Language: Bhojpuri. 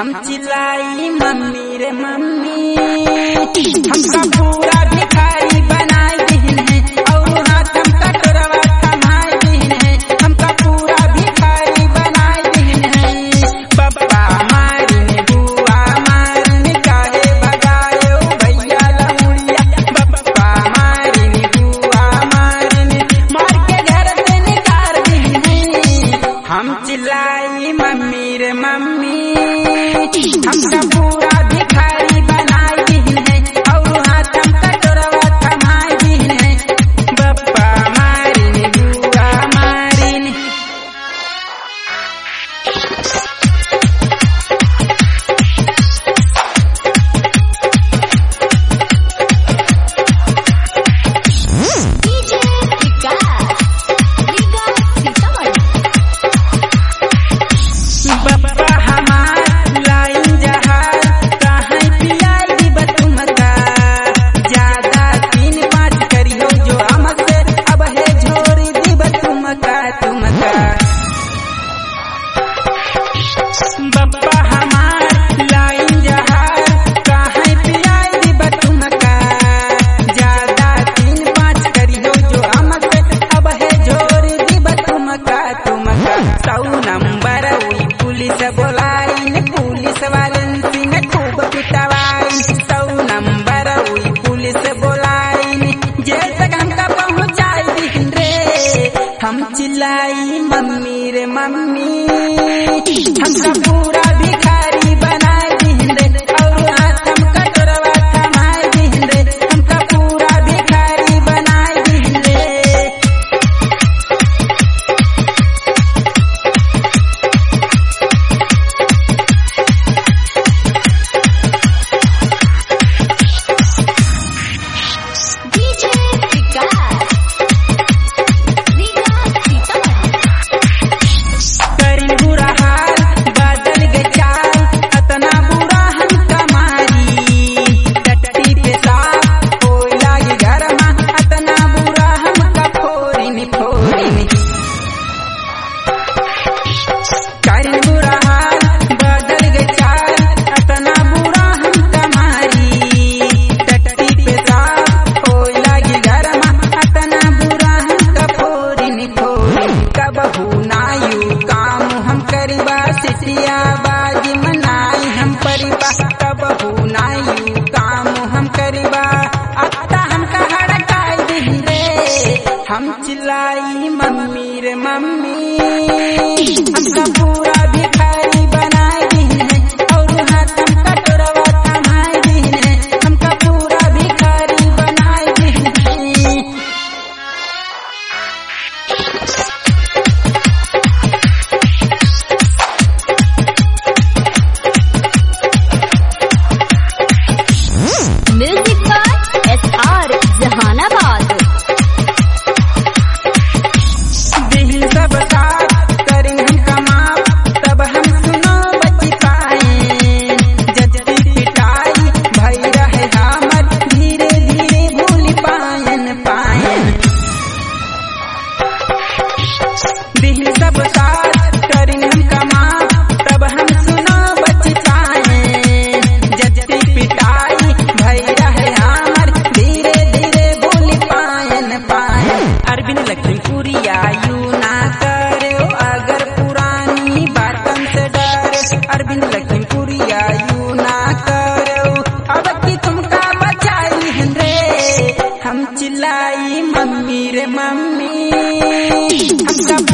हम चिल्लाई मम्मी रे मम्मी, हमका पूरा भिखारी बनाए दिन है और हाथ हम कटोरवा थमाए दिन है, हमका पूरा भिखारी बनाए दिन है। पप्पा मारिन बुआ मारिन काहे भगायो भैया लमुड़िया, पप्पा मारिन बुआ मारिन मार के घर से निकाल दिन है। हम चिल्लाई मम्मी रे मम्मी, हमका पूरा भिखारी बनाए दिन है और हाथ हम कटोरवा थमाए दिन है। पप्पा मारिन बुआ मारिन। पप्पा हमार लाइन जहाज कहाँ पियाई दी बतुमका, ज्यादा 3-5 करियो जो हमसे अब है झोरी दी बतुमका तुमका। पप्पा हमार लाइन जहाज कहाँ पियाई दी बतुमका, ज्यादा 3-5 करियो जो हमसे अब है झोरी दी बतुमका तुमका। 100 नंबर हुई पुलिस बोलाई, पुलिस वालन सिंह खूब पिटवाई। 100 नंबर हुई पुलिस बोलाई, जेल तक हमका पहुँचाई दिन रे। हम चिल्लाई मम्मी रे मम्मी, हमका पूरा भिखारी बनाए दिन रे और हाथ हम कटोरवा थमाए दिन रे, हमका पूरा भिखारी बनाए दिन रे। करीन बुरा हाल बदल गए चाल, अतना बुरा हम कमारी। टट्टी पे साफ कोई लागी घर में, अतना बुरा हम फोरिन फोरिन। करीन बुरा हाल बदल गए चाल, अतना बुरा हम कमारी। टट्टी पे साफ कोई लागी घर में, अतना बुरा हम फोरिन फोरिन। कबहू नायू काम हम करीबा, सिटिया बाजी मनाई हम परिबा। कबहू नायू काम हम करीबा, अत्ता हमका हड़काई दिन रे। हम चिल्लाई मम्मी रे मम्मी, हमका पूरा भिखारी बनाए दिन है और हाथ हम कटोरवा थमाए दिन है, हमका पूरा भिखारी बनाए दिन है। Music by SR Jehanabad. दिल सब साथ करें हम कमाप, तब हम सुनो बच पाए। जजती पिटाई भई रहे हमर, धीरे धीरे भूल पायन पायन। दिल सब साथ करें हम कमाप, तब हम सुनो बच पाए। जजती पिटाई भई रहे हमर, धीरे धीरे भूल पायन पायन। अरविंद लखीमपुरिया यू ना करे अगर पुरानी बातन से डरे। अरविंद लखीमपुरिया यू ना करे अब की तुमका बचाई रे। हम चिल्लाई मम्मी रे मम्मी, हमका